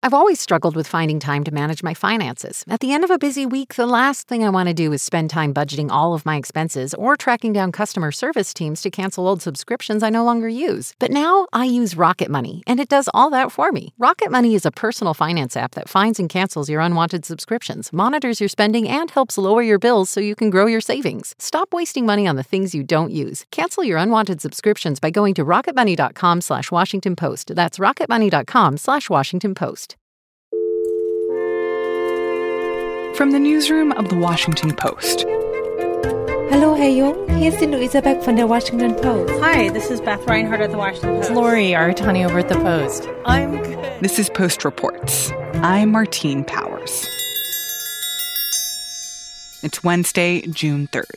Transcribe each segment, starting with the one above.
I've always struggled with finding time to manage my finances. At the end of a busy week, the last thing I want to do is spend time budgeting all of my expenses or tracking down customer service teams to cancel old subscriptions I no longer use. But now I use Rocket Money, and it does all that for me. Rocket Money is a personal finance app that finds and cancels your unwanted subscriptions, monitors your spending, and helps lower your bills so you can grow your savings. Stop wasting money on the things you don't use. Cancel your unwanted subscriptions by going to rocketmoney.com/Washington Post. That's rocketmoney.com/Washington Post. From the newsroom of The Washington Post. Hallo, Herr Jung. Hier ist die Luisa Beck von der Washington Post. Hi, this is Beth Reinhardt at The Washington Post. It's Lori Aratani over at The Post. I'm good. This is Post Reports. I'm Martine Powers. It's Wednesday, June 3rd.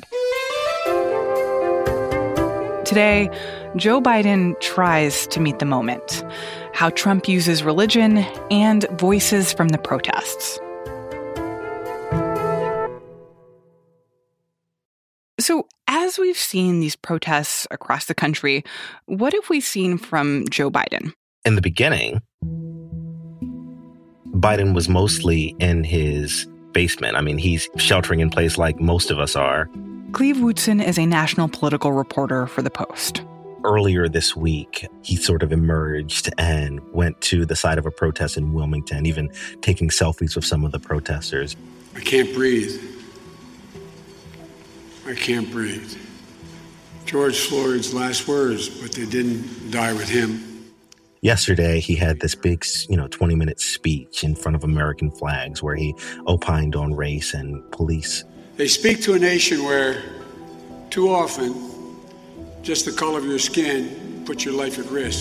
Today, Joe Biden tries to meet the moment. How Trump uses religion and voices from the protests. So, as we've seen these protests across the country, what have we seen from Joe Biden? In the beginning, Biden was mostly in his basement. I mean, he's sheltering in place like most of us are. Cleve Wootson is a national political reporter for The Post. Earlier this week, he sort of emerged and went to the site of a protest in Wilmington, even taking selfies with some of the protesters. I can't breathe. I can't breathe. George Floyd's last words, but they didn't die with him. Yesterday, he had this big, 20-minute speech in front of American flags where he opined on race and police. They speak to a nation where, too often, just the color of your skin puts your life at risk.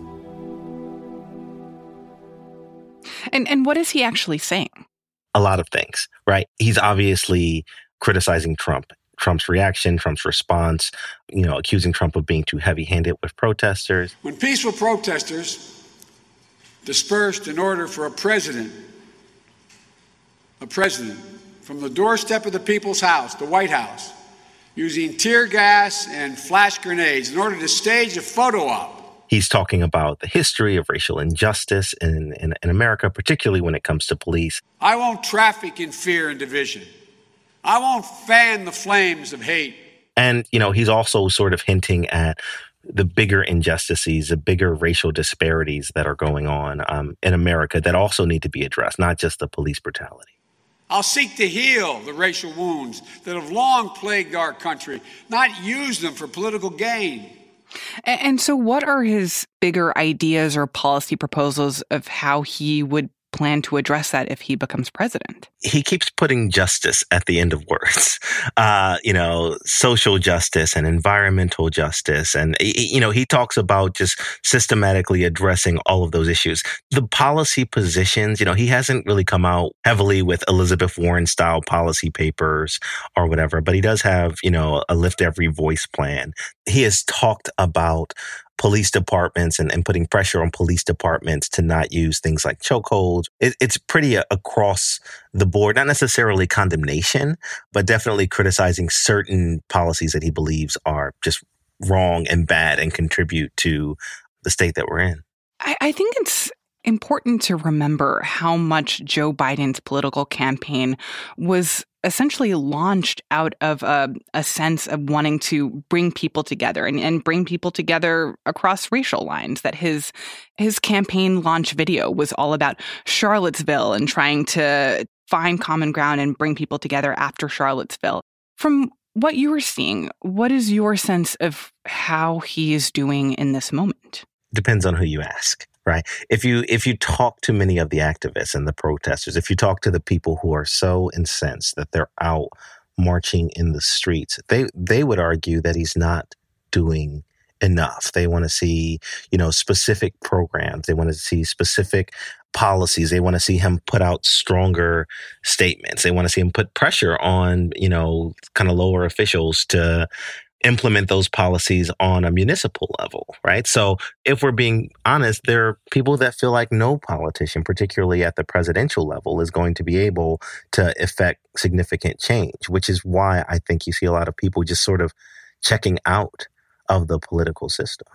And what is he actually saying? A lot of things, right? He's obviously criticizing Trump's reaction, Trump's response, accusing Trump of being too heavy-handed with protesters. When peaceful protesters dispersed in order for a president from the doorstep of the people's house, the White House, using tear gas and flash grenades in order to stage a photo op. He's talking about the history of racial injustice in America, particularly when it comes to police. I won't traffic in fear and division. I won't fan the flames of hate. And, he's also sort of hinting at the bigger injustices, the bigger racial disparities that are going on in America that also need to be addressed, not just the police brutality. I'll seek to heal the racial wounds that have long plagued our country, not use them for political gain. And so what are his bigger ideas or policy proposals of how he would plan to address that if he becomes president? He keeps putting justice at the end of words, social justice and environmental justice. And, he talks about just systematically addressing all of those issues. The policy positions, he hasn't really come out heavily with Elizabeth Warren style policy papers or whatever, but he does have, a lift every voice plan. He has talked about police departments and putting pressure on police departments to not use things like chokeholds. It's pretty across the board, not necessarily condemnation, but definitely criticizing certain policies that he believes are just wrong and bad and contribute to the state that we're in. I think it's important to remember how much Joe Biden's political campaign was essentially launched out of a sense of wanting to bring people together and bring people together across racial lines, that his campaign launch video was all about Charlottesville and trying to find common ground and bring people together after Charlottesville. From what you were seeing, what is your sense of how he is doing in this moment? Depends on who you ask. Right. If you talk to many of the activists and the protesters, if you talk to the people who are so incensed that they're out marching in the streets, they would argue that he's not doing enough. They want to see, specific programs. They want to see specific policies. They want to see him put out stronger statements. They want to see him put pressure on, kind of lower officials to implement those policies on a municipal level, right? So if we're being honest, there are people that feel like no politician, particularly at the presidential level, is going to be able to effect significant change, which is why I think you see a lot of people just sort of checking out of the political system.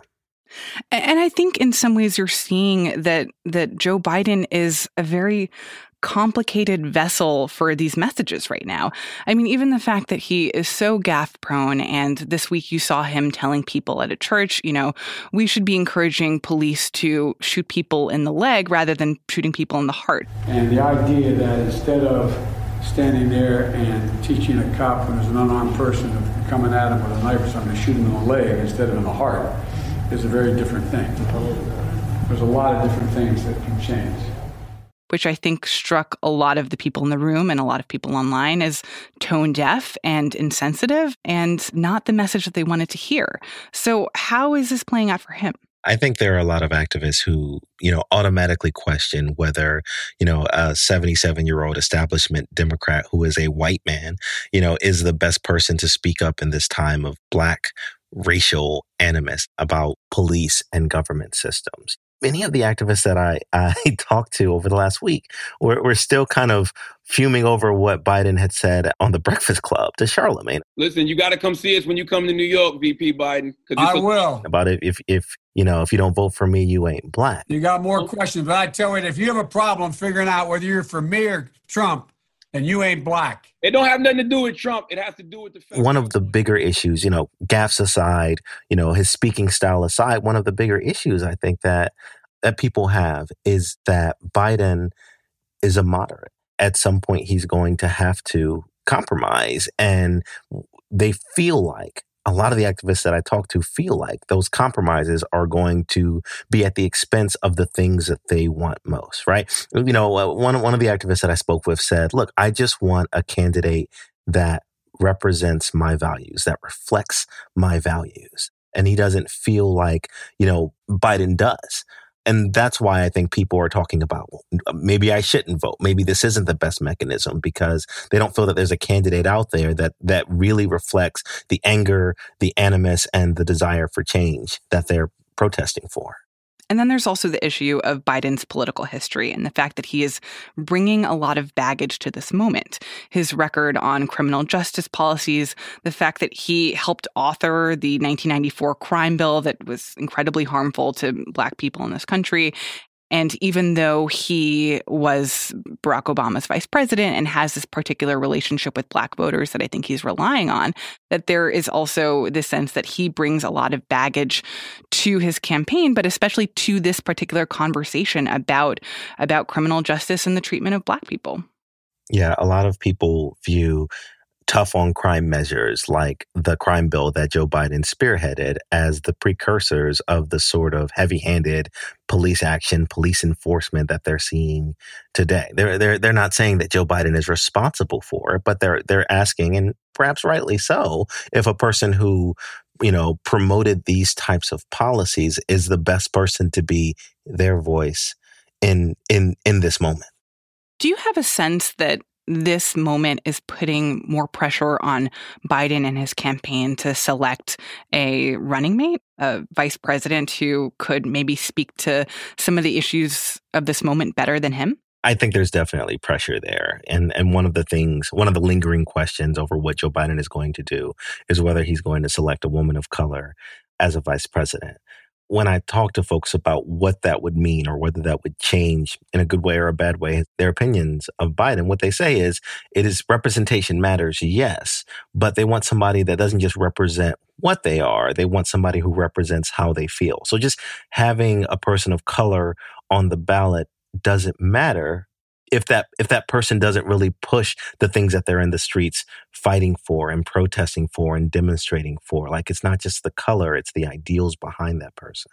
And I think in some ways you're seeing that Joe Biden is a very complicated vessel for these messages right now. I mean, even the fact that he is so gaffe prone, and this week you saw him telling people at a church, we should be encouraging police to shoot people in the leg rather than shooting people in the heart. And the idea that instead of standing there and teaching a cop when there's an unarmed person coming at him with a knife or something to shoot him in the leg instead of in the heart is a very different thing. There's a lot of different things that can change. Which I think struck a lot of the people in the room and a lot of people online as tone deaf and insensitive and not the message that they wanted to hear. So how is this playing out for him? I think there are a lot of activists who, automatically question whether, a 77-year-old establishment Democrat who is a white man, is the best person to speak up in this time of Black racial animus about police and government systems. Many of the activists that I talked to over the last week were still kind of fuming over what Biden had said on the Breakfast Club to Charlamagne. Listen, you got to come see us when you come to New York, VP Biden. I will. About if you don't vote for me, you ain't Black. You got more questions, but I tell you, if you have a problem figuring out whether you're for me or Trump, then you ain't Black. It don't have nothing to do with Trump. It has to do with the fact. One of the bigger issues, gaffes aside, his speaking style aside, one of the bigger issues I think that people have is that Biden is a moderate. At some point, he's going to have to compromise. And they feel like, a lot of the activists that I talk to feel like those compromises are going to be at the expense of the things that they want most, right? One of the activists that I spoke with said, look, I just want a candidate that represents my values, that reflects my values. And he doesn't feel like, Biden does. And that's why I think people are talking about, well, maybe I shouldn't vote. Maybe this isn't the best mechanism, because they don't feel that there's a candidate out there that really reflects the anger, the animus, and the desire for change that they're protesting for. And then there's also the issue of Biden's political history and the fact that he is bringing a lot of baggage to this moment. His record on criminal justice policies, the fact that he helped author the 1994 crime bill that was incredibly harmful to Black people in this country. And even though he was Barack Obama's vice president and has this particular relationship with Black voters that I think he's relying on, that there is also this sense that he brings a lot of baggage to his campaign, but especially to this particular conversation about criminal justice and the treatment of Black people. Yeah, a lot of people view tough on crime measures like the crime bill that Joe Biden spearheaded as the precursors of the sort of heavy-handed police action, police enforcement that they're seeing today. They're not saying that Joe Biden is responsible for it, but they're asking, and perhaps rightly so, if a person who promoted these types of policies is the best person to be their voice in this moment. Do you have a sense that this moment is putting more pressure on Biden and his campaign to select a running mate, a vice president who could maybe speak to some of the issues of this moment better than him? I think there's definitely pressure there. And one of the lingering questions over what Joe Biden is going to do is whether he's going to select a woman of color as a vice president. When I talk to folks about what that would mean or whether that would change in a good way or a bad way their opinions of Biden, what they say is representation matters, yes, but they want somebody that doesn't just represent what they are. They want somebody who represents how they feel. So just having a person of color on the ballot doesn't matter if that person doesn't really push the things that they're in the streets fighting for and protesting for and demonstrating for. Like, it's not just the color, it's the ideals behind that person.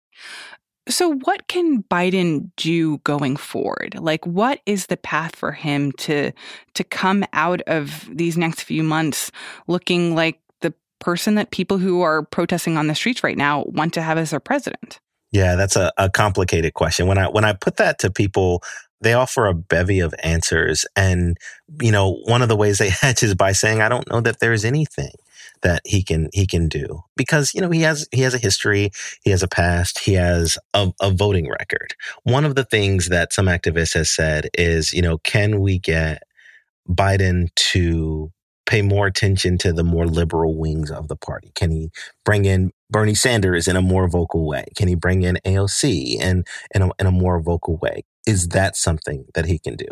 So what can Biden do going forward? Like, what is the path for him to come out of these next few months looking like the person that people who are protesting on the streets right now want to have as their president? Yeah, that's a complicated question. When I put that to people, they offer a bevy of answers. And, one of the ways they hedge is by saying, I don't know that there's anything that he can do, because, he has a history, he has a past, he has a voting record. One of the things that some activists has said is, can we get Biden to pay more attention to the more liberal wings of the party? Can he bring in Bernie Sanders in a more vocal way? Can he bring in AOC in a more vocal way? Is that something that he can do?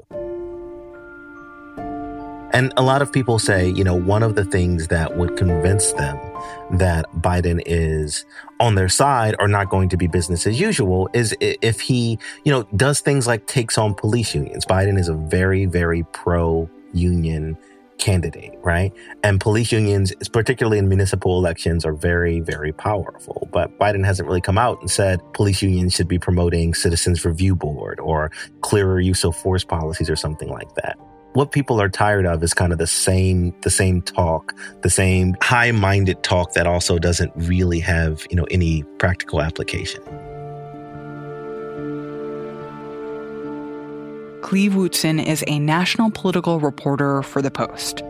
And a lot of people say, one of the things that would convince them that Biden is on their side or not going to be business as usual is if he, does things like takes on police unions. Biden is a very, very pro-union candidate, right? And police unions, particularly in municipal elections, are very, very powerful. But Biden hasn't really come out and said police unions should be promoting Citizens Review Board or clearer use of force policies or something like that. What people are tired of is kind of the same talk, the same high-minded talk that also doesn't really have, any practical application. Cleve Wootson is a national political reporter for The Post.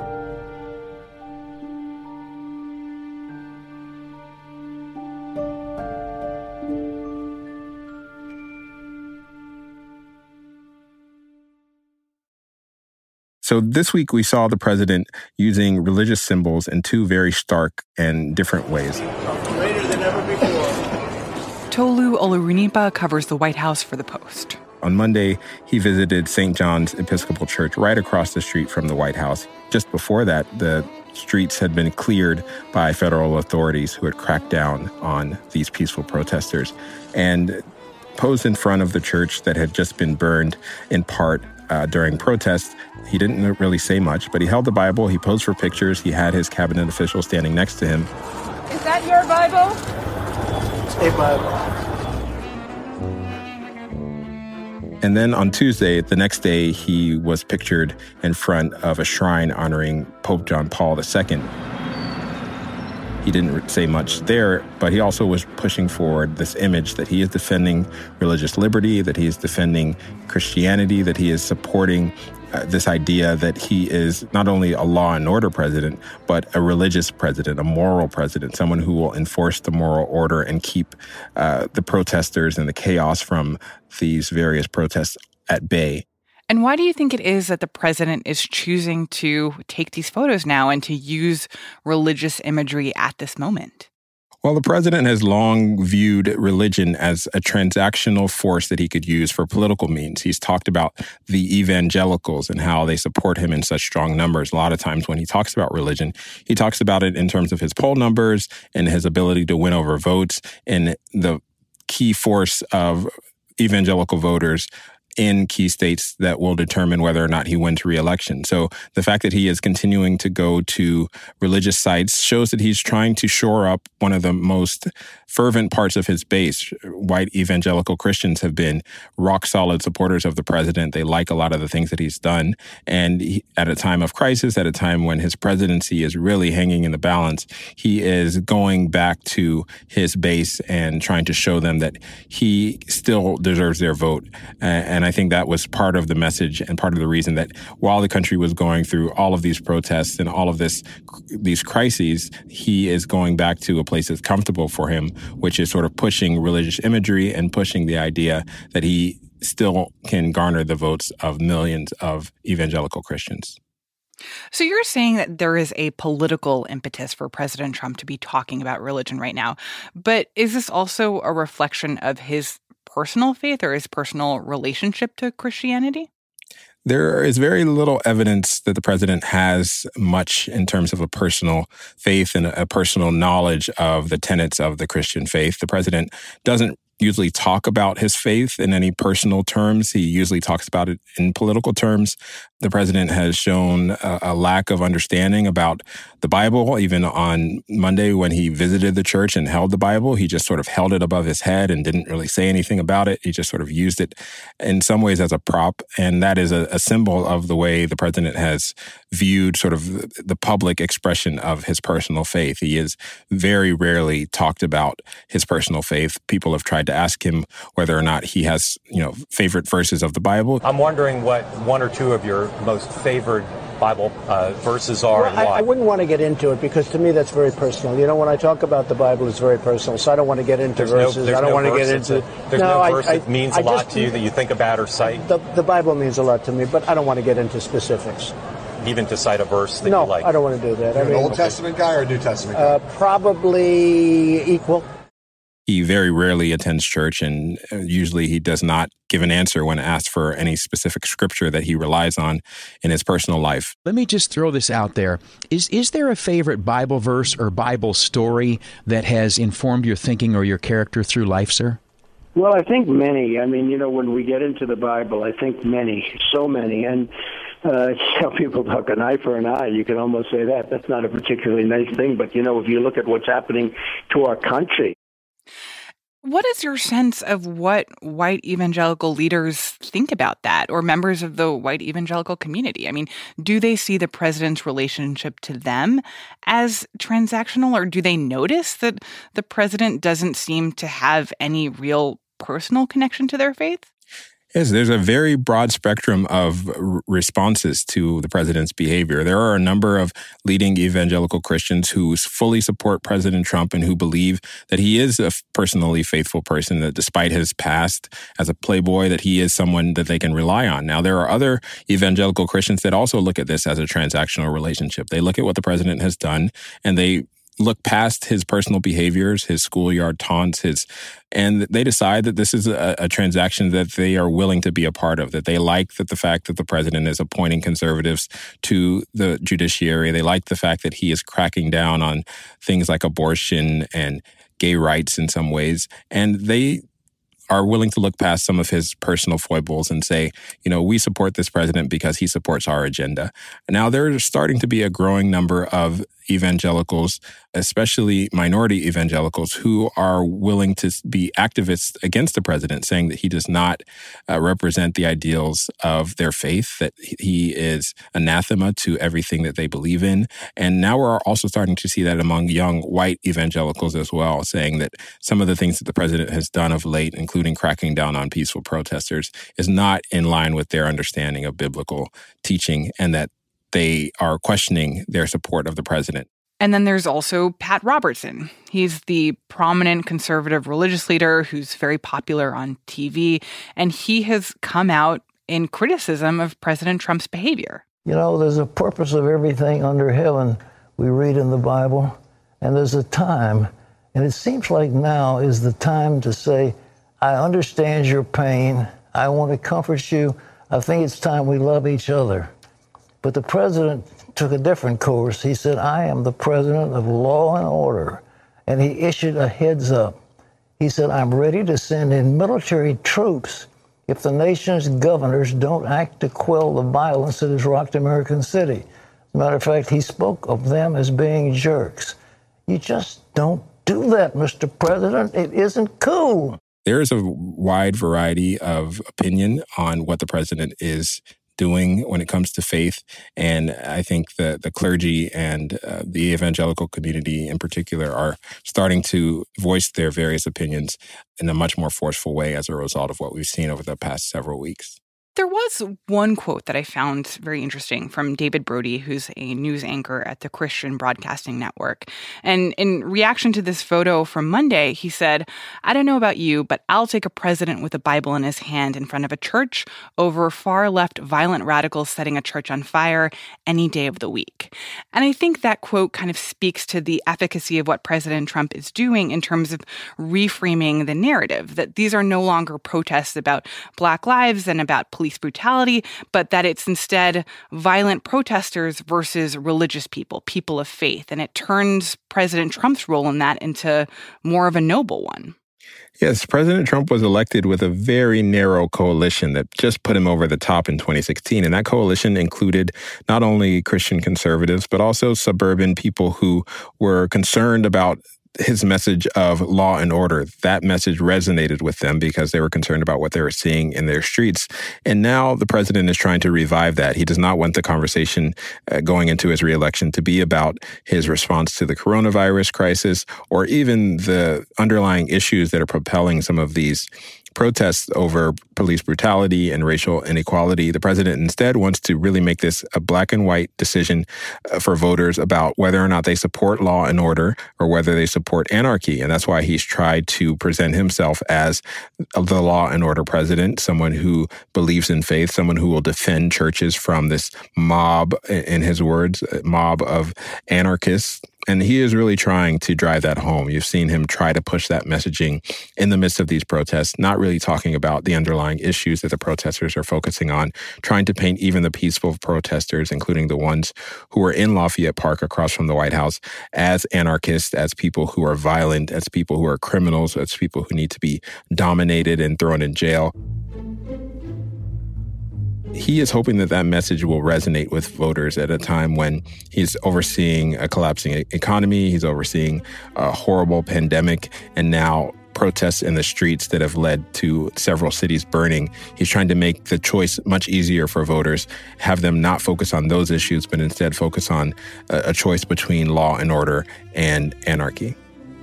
So this week we saw the president using religious symbols in two very stark and different ways. Greater than ever before. Tolu Olorunipa covers the White House for The Post. On Monday, he visited St. John's Episcopal Church right across the street from the White House. Just before that, the streets had been cleared by federal authorities who had cracked down on these peaceful protesters and posed in front of the church that had just been burned in part during protests. He didn't really say much, but he held the Bible, he posed for pictures, he had his cabinet official standing next to him. Is that your Bible? It's a Bible. And then on Tuesday, the next day, he was pictured in front of a shrine honoring Pope John Paul II. He didn't say much there, but he also was pushing forward this image that he is defending religious liberty, that he is defending Christianity, that he is supporting this idea that he is not only a law and order president, but a religious president, a moral president, someone who will enforce the moral order and keep the protesters and the chaos from these various protests at bay. And why do you think it is that the president is choosing to take these photos now and to use religious imagery at this moment? Well, the president has long viewed religion as a transactional force that he could use for political means. He's talked about the evangelicals and how they support him in such strong numbers. A lot of times when he talks about religion, he talks about it in terms of his poll numbers and his ability to win over votes and the key force of evangelical voters in key states that will determine whether or not he wins re-election. So the fact that he is continuing to go to religious sites shows that he's trying to shore up one of the most fervent parts of his base. White evangelical Christians have been rock-solid supporters of the president. They like a lot of the things that he's done. And at a time of crisis, at a time when his presidency is really hanging in the balance, he is going back to his base and trying to show them that he still deserves their vote. And I think that was part of the message and part of the reason that while the country was going through all of these protests and all of these crises, he is going back to a place that's comfortable for him, which is sort of pushing religious imagery and pushing the idea that he still can garner the votes of millions of evangelical Christians. So you're saying that there is a political impetus for President Trump to be talking about religion right now, but is this also a reflection of his personal faith or his personal relationship to Christianity? There is very little evidence that the president has much in terms of a personal faith and a personal knowledge of the tenets of the Christian faith. The president doesn't usually talk about his faith in any personal terms. He usually talks about it in political terms. The president has shown a lack of understanding about the Bible. Even on Monday when he visited the church and held the Bible, he just sort of held it above his head and didn't really say anything about it. He just sort of used it in some ways as a prop. And that is a symbol of the way the president has viewed sort of the public expression of his personal faith. He is very rarely talked about his personal faith. People have tried to ask him whether or not he has, favorite verses of the Bible. I'm wondering what one or two of your most favored Bible verses are and why. I wouldn't want to get into it because to me that's very personal. When I talk about the Bible, it's very personal, so I don't want to get into verses. I don't want to get into... There's no verse that means a lot to you that you think about or cite? The Bible means a lot to me, but I don't want to get into specifics. even to cite a verse that you like? No, I don't want to do that. You're an Old Testament guy or a New Testament guy? Probably equal. He very rarely attends church, and usually he does not give an answer when asked for any specific scripture that he relies on in his personal life. Let me just throw this out there. Is there a favorite Bible verse or Bible story that has informed your thinking or your character through life, sir? Well, I think many. I mean, when we get into the Bible, I think many, so many. And people talk an eye for an eye. You can almost say that. That's not a particularly nice thing. But, if you look at what's happening to our country. What is your sense of what white evangelical leaders think about that, or members of the white evangelical community? I mean, do they see the president's relationship to them as transactional, or do they notice that the president doesn't seem to have any real personal connection to their faith? Yes, there's a very broad spectrum of responses to the president's behavior. There are a number of leading evangelical Christians who fully support President Trump and who believe that he is a personally faithful person, that despite his past as a playboy, that he is someone that they can rely on. Now, there are other evangelical Christians that also look at this as a transactional relationship. They look at what the president has done, and they look past his personal behaviors, his schoolyard taunts, and they decide that this is a transaction that they are willing to be a part of, that they like the fact that the president is appointing conservatives to the judiciary. They like the fact that he is cracking down on things like abortion and gay rights in some ways. And they are willing to look past some of his personal foibles and say, we support this president because he supports our agenda. Now, there's starting to be a growing number of evangelicals, especially minority evangelicals, who are willing to be activists against the president, saying that he does not represent the ideals of their faith, that he is anathema to everything that they believe in. And now we're also starting to see that among young white evangelicals as well, saying that some of the things that the president has done of late, including cracking down on peaceful protesters, is not in line with their understanding of biblical teaching, and that they are questioning their support of the president. And then there's also Pat Robertson. He's the prominent conservative religious leader who's very popular on TV, and he has come out in criticism of President Trump's behavior. There's a purpose of everything under heaven, we read in the Bible, and there's a time, and it seems like now is the time to say, I understand your pain, I want to comfort you, I think it's time we love each other. But the president took a different course. He said, I am the president of law and order. And he issued a heads up. He said, I'm ready to send in military troops if the nation's governors don't act to quell the violence that has rocked American City. As a matter of fact, he spoke of them as being jerks. You just don't do that, Mr. President. It isn't cool. There is a wide variety of opinion on what the president is doing when it comes to faith. And I think the clergy and the evangelical community in particular are starting to voice their various opinions in a much more forceful way as a result of what we've seen over the past several weeks. There was one quote that I found very interesting from David Brody, who's a news anchor at the Christian Broadcasting Network. And in reaction to this photo from Monday, he said, I don't know about you, but I'll take a president with a Bible in his hand in front of a church over far-left violent radicals setting a church on fire any day of the week. And I think that quote kind of speaks to the efficacy of what President Trump is doing in terms of reframing the narrative, that these are no longer protests about Black lives and about police brutality, but that it's instead violent protesters versus religious people, people of faith. And it turns President Trump's role in that into more of a noble one. Yes, President Trump was elected with a very narrow coalition that just put him over the top in 2016. And that coalition included not only Christian conservatives, but also suburban people who were concerned about his message of law and order. That message resonated with them because they were concerned about what they were seeing in their streets. And now the president is trying to revive that. He does not want the conversation going into his reelection to be about his response to the coronavirus crisis or even the underlying issues that are propelling some of these protests over police brutality and racial inequality. The president instead wants to really make this a black and white decision for voters about whether or not they support law and order or whether they support anarchy. And that's why he's tried to present himself as the law and order president, someone who believes in faith, someone who will defend churches from this mob, in his words, mob of anarchists. And he is really trying to drive that home. You've seen him try to push that messaging in the midst of these protests, not really talking about the underlying issues that the protesters are focusing on, trying to paint even the peaceful protesters, including the ones who were in Lafayette Park across from the White House, as anarchists, as people who are violent, as people who are criminals, as people who need to be dominated and thrown in jail. He is hoping that that message will resonate with voters at a time when he's overseeing a collapsing economy, he's overseeing a horrible pandemic, and now protests in the streets that have led to several cities burning. He's trying to make the choice much easier for voters, have them not focus on those issues, but instead focus on a choice between law and order and anarchy.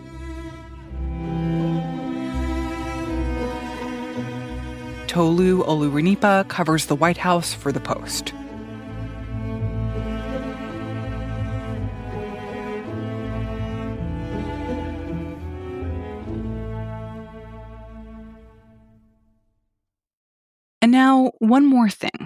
Tolu Olurinipa covers the White House for The Post. And now, one more thing.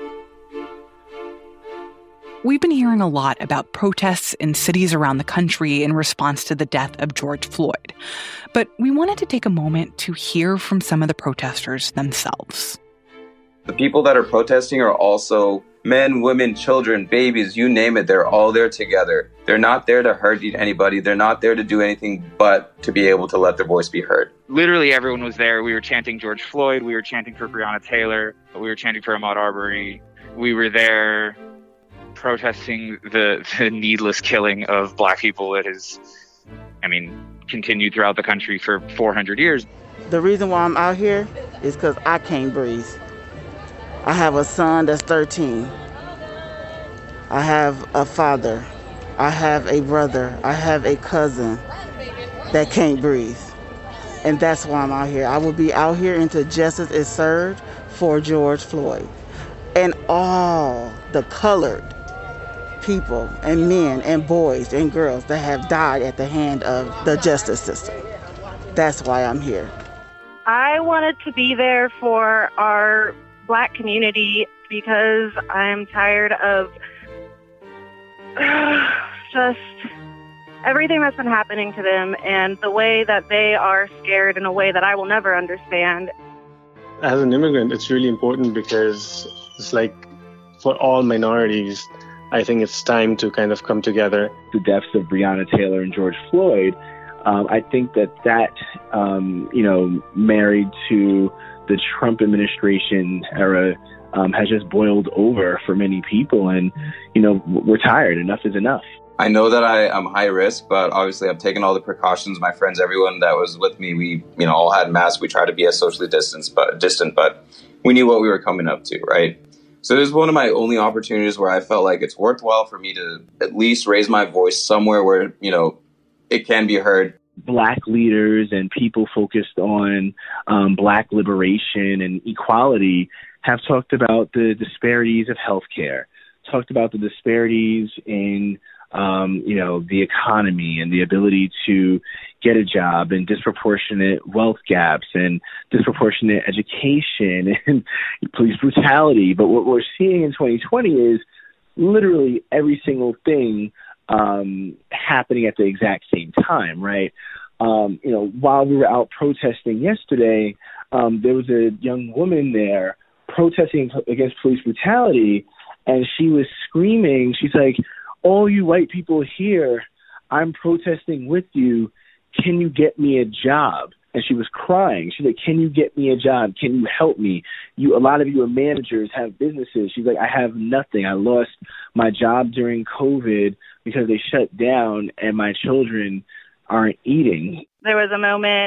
We've been hearing a lot about protests in cities around the country in response to the death of George Floyd. But we wanted to take a moment to hear from some of the protesters themselves. The people that are protesting are also men, women, children, babies, you name it. They're all there together. They're not there to hurt anybody. They're not there to do anything but to be able to let their voice be heard. Literally everyone was there. We were chanting George Floyd. We were chanting for Breonna Taylor. We were chanting for Ahmaud Arbery. We were there protesting the needless killing of Black people that has, continued throughout the country for 400 years. The reason why I'm out here is because I can't breathe. I have a son that's 13. I have a father. I have a brother. I have a cousin that can't breathe. And that's why I'm out here. I will be out here until justice is served for George Floyd. And all the colored people and men and boys and girls that have died at the hand of the justice system. That's why I'm here. I wanted to be there for our Black community because I'm tired of just everything that's been happening to them and the way that they are scared in a way that I will never understand. As an immigrant, it's really important because it's like for all minorities, I think it's time to kind of come together. The deaths of Breonna Taylor and George Floyd, I think that married to the Trump administration era, has just boiled over for many people. And, we're tired. Enough is enough. I know that I'm high risk, but obviously I've taken all the precautions. My friends, everyone that was with me, we, all had masks. We tried to be as socially distant, but we knew what we were coming up to, right? So this is one of my only opportunities where I felt like it's worthwhile for me to at least raise my voice somewhere where, it can be heard. Black leaders and people focused on Black liberation and equality have talked about the disparities of healthcare, talked about the disparities in, the economy and the ability to get a job and disproportionate wealth gaps and disproportionate education and police brutality. But what we're seeing in 2020 is literally every single thing happening at the exact same time, right? While we were out protesting yesterday, there was a young woman there protesting against police brutality, and she was screaming, she's like, "All you white people here, I'm protesting with you. Can you get me a job?" And she was crying. She's like, "Can you get me a job? Can you help me? A lot of you are managers, have businesses." She's like, "I have nothing. I lost my job during COVID because they shut down and my children aren't eating." There was a moment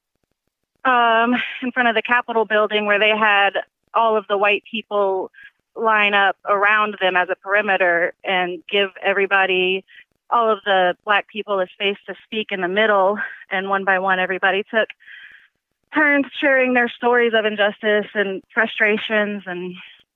in front of the Capitol building where they had all of the white people line up around them as a perimeter and give everybody, all of the Black people, a space to speak in the middle. And one by one, everybody took turns sharing their stories of injustice and frustrations and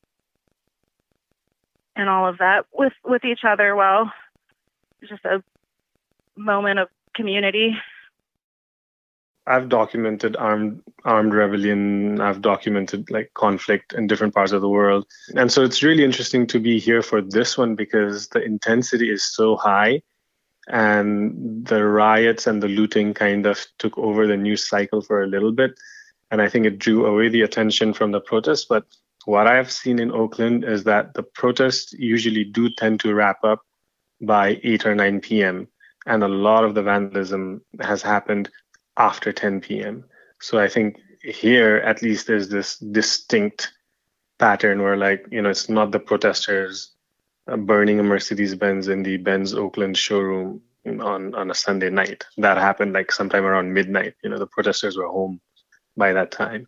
all of that with each other. Well, it's just a moment of community. I've documented armed rebellion. I've documented like conflict in different parts of the world. And so it's really interesting to be here for this one because the intensity is so high and the riots and the looting kind of took over the news cycle for a little bit. And I think it drew away the attention from the protests. But what I've seen in Oakland is that the protests usually do tend to wrap up by 8 or 9 p.m. And a lot of the vandalism has happened after 10 p.m. So I think here, at least, there's this distinct pattern where, like, you know, it's not the protesters burning a Mercedes-Benz in the Benz Oakland showroom on a Sunday night. That happened like sometime around midnight. You know, the protesters were home by that time.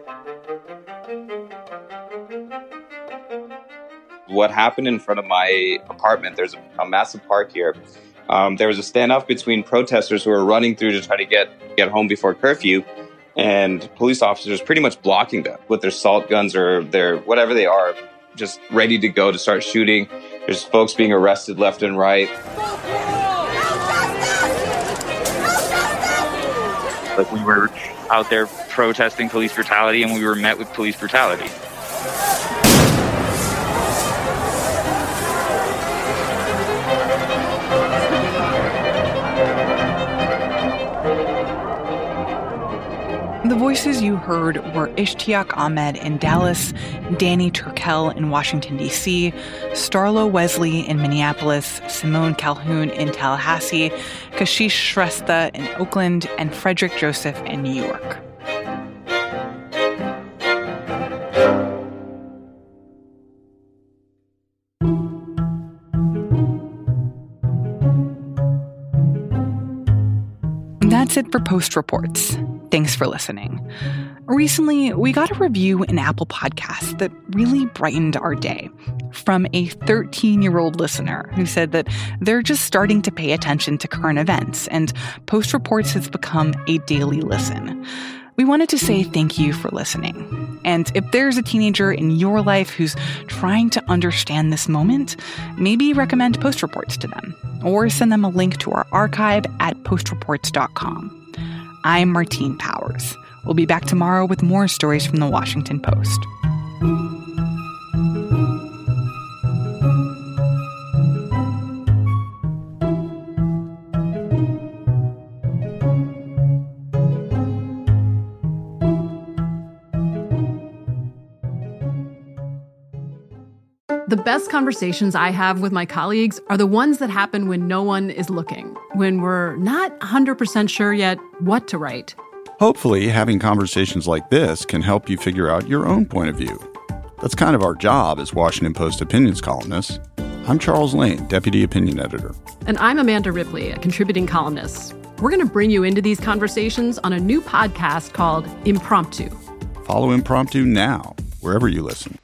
What happened in front of my apartment, there's a massive park here. There was a standoff between protesters who were running through to try to get home before curfew, and police officers pretty much blocking them with their salt guns or their whatever they are, just ready to go to start shooting. There's folks being arrested left and right. Like, we were out there protesting police brutality, and we were met with police brutality. The voices you heard were Ishtiaq Ahmed in Dallas, Danny Turkel in Washington, D.C., Starlo Wesley in Minneapolis, Simone Calhoun in Tallahassee, Kashish Shrestha in Oakland, and Frederick Joseph in New York. That's it for Post Reports. Thanks for listening. Recently, we got a review in Apple Podcasts that really brightened our day from a 13-year-old listener who said that they're just starting to pay attention to current events, and Post Reports has become a daily listen. We wanted to say thank you for listening. And if there's a teenager in your life who's trying to understand this moment, maybe recommend Post Reports to them, or send them a link to our archive at postreports.com. I'm Martine Powers. We'll be back tomorrow with more stories from the Washington Post. The best conversations I have with my colleagues are the ones that happen when no one is looking, when we're not 100% sure yet what to write. Hopefully, having conversations like this can help you figure out your own point of view. That's kind of our job as Washington Post opinions columnists. I'm Charles Lane, Deputy Opinion Editor. And I'm Amanda Ripley, a contributing columnist. We're going to bring you into these conversations on a new podcast called Impromptu. Follow Impromptu now, wherever you listen.